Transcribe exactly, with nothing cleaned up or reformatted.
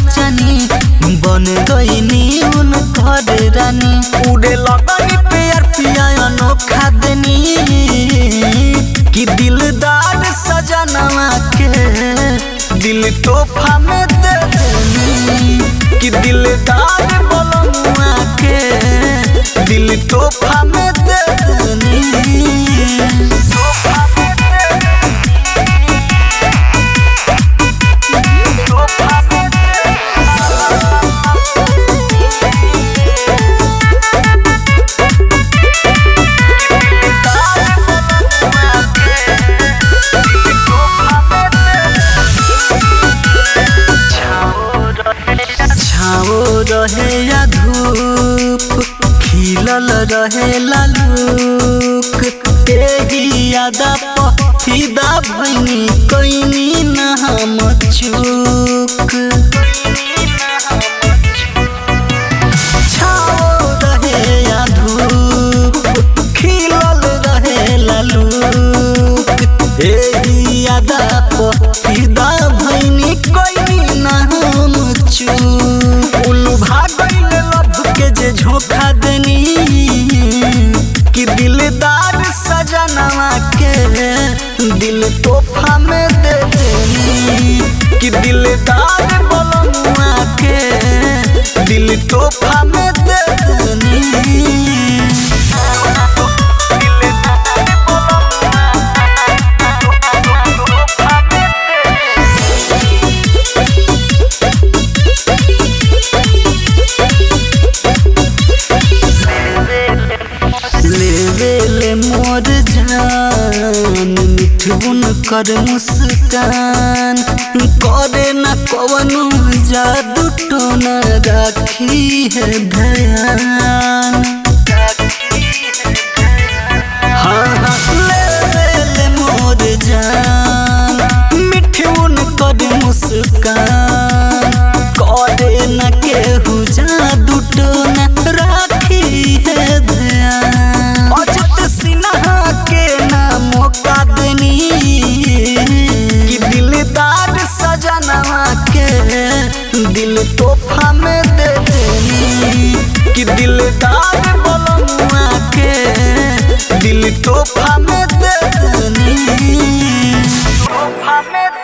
जानी बन गईनी उनकर रानी। उड़े लगनी प्यार पिया अनोखा देनी कि दिलदार सजनवा के दिल तोहफा में दे देनी कि दिलदार बलमुआ के दिल तोहफा में दे देनी। छाओ रहे या धूप खिलल रहे लालूक एही यादा पफिदा भइनी कइनी न हम चूक। छाओ रहे या धूप खिलल रहे लालूक एही यादा पफिदा भइनी कइनी न हम चूक। उल्लू भागल लभ के जे झोंका देनी कि दिलदार सजनवा के दिल तोहफा में दे देनी कि दिलदार बलमुआ के दिल तोहफा में दे देनी। लेवेले मोर जान मिठुन कर मुस्कान करे न कवनो जादू टोना राखी है ध्यान। हाँ हाँ लेवेले मोर जान मिठुन कर मुस्कान करे न केहू जादू टोना राखी है ध्यान। मौका देनी कि दिलदार सजनवा के दिल तोहफा में दे देनी कि दिलदार बलमुआ के दिल तोहफा में दे देनी।